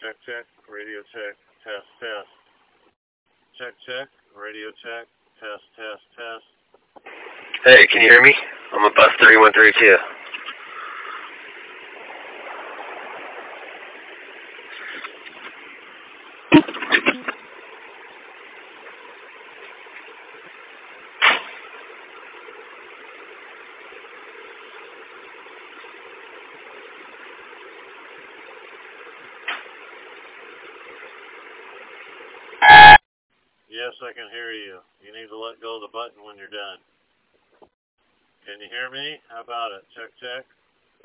Check, check, radio check, test, test. Check, check, radio check, test, test, test. Hey, can you hear me? I'm at bus 3132. Yes, I can hear you. You need to let go of the button when you're done. Can you hear me? How about it? Check, check.